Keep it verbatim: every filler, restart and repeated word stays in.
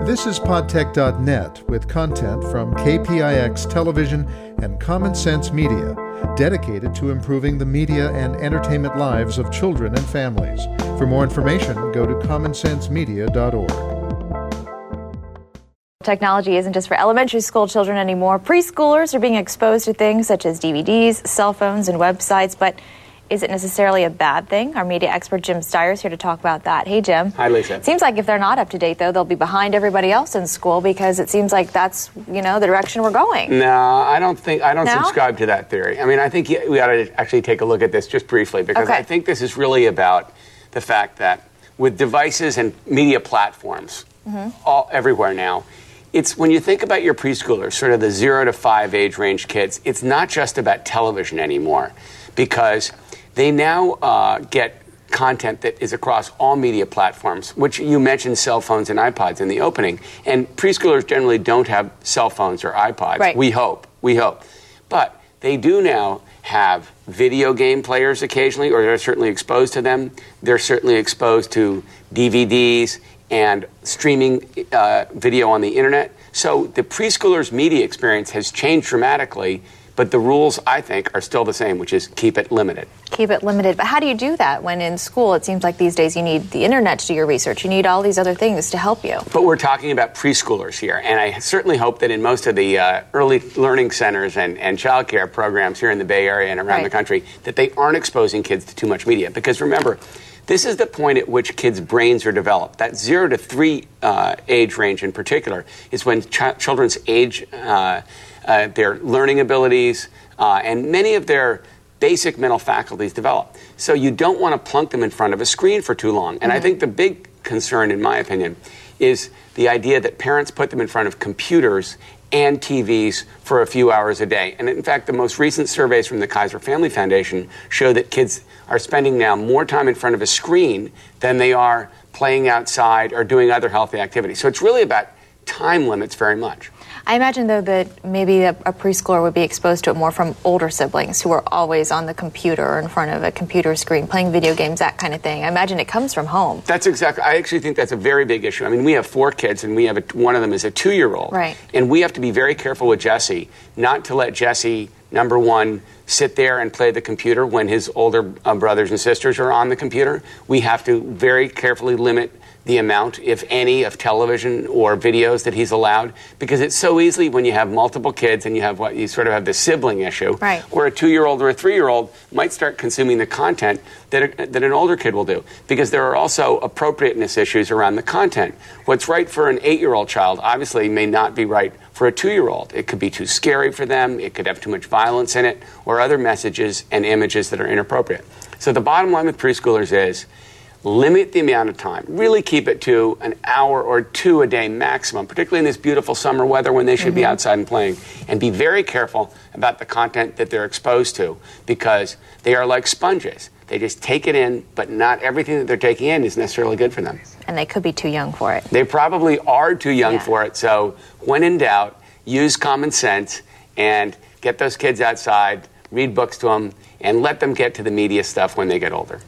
This is podtech dot net with content from K P I X Television and Common Sense Media, dedicated to improving the media and entertainment lives of children and families. For more information, go to common sense media dot org. Technology isn't just for elementary school children anymore. Preschoolers are being exposed to things such as D V Ds, cell phones, and websites, but is it necessarily a bad thing? Our media expert Jim Steyer is here to talk about that. Hey, Jim. Hi, Lisa. It seems like if they're not up to date, though, they'll be behind everybody else in school because it seems like that's, you know, the direction we're going. No, I don't think, I don't No? subscribe to that theory. I mean, I think we ought to actually take a look at this just briefly because Okay. I think this is really about the fact that with devices and media platforms Mm-hmm. all everywhere now, it's when you think about your preschoolers, sort of the zero to five age range kids, it's not just about television anymore because they now uh, get content that is across all media platforms, which you mentioned cell phones and iPods in the opening. And preschoolers generally don't have cell phones or iPods. Right. We hope. We hope. But they do now have video game players occasionally, or they're certainly exposed to them. They're certainly exposed to D V Ds and streaming uh, video on the internet. So the preschoolers' media experience has changed dramatically, but the rules, I think, are still the same, which is keep it limited. Keep it limited. But how do you do that when in school it seems like these days you need the internet to do your research? You need all these other things to help you. But we're talking about preschoolers here, and I certainly hope that in most of the uh, early learning centers and, and child care programs here in the Bay Area and around Right. the country, that they aren't exposing kids to too much media. Because remember, this is the point at which kids' brains are developed. That zero to three uh, age range in particular is when ch- children's age, uh, uh, their learning abilities, uh, and many of their basic mental faculties develop. So you don't want to plunk them in front of a screen for too long. And mm-hmm. I think the big concern, in my opinion, is the idea that parents put them in front of computers and T Vs for a few hours a day. And in fact, the most recent surveys from the Kaiser Family Foundation show that kids are spending now more time in front of a screen than they are playing outside or doing other healthy activities. So it's really about time limits very much. I imagine, though, that maybe a, a preschooler would be exposed to it more from older siblings who are always on the computer or in front of a computer screen, playing video games, that kind of thing. I imagine it comes from home. That's exactly, I actually think that's a very big issue. I mean, we have four kids, and we have a, one of them is a two-year-old. Right. And we have to be very careful with Jesse not to let Jesse, number one, sit there and play the computer when his older uh, brothers and sisters are on the computer. We have to very carefully limit the amount, if any, of television or videos that he's allowed, because it's so easily when you have multiple kids and you have what you sort of have the sibling issue, right. where a two-year-old or a three-year-old might start consuming the content that, a, that an older kid will do, because there are also appropriateness issues around the content. What's right for an eight-year-old child obviously may not be right for a two-year-old. It could be too scary for them, it could have too much violence in it, or other messages and images that are inappropriate. So the bottom line with preschoolers is limit the amount of time. Really keep it to an hour or two a day maximum, particularly in this beautiful summer weather when they should mm-hmm. be outside and playing. And be very careful about the content that they're exposed to, because they are like sponges. They just take it in, but not everything that they're taking in is necessarily good for them. And they could be too young for it. They probably are too young yeah. for it. So when in doubt, use common sense and get those kids outside, read books to them, and let them get to the media stuff when they get older.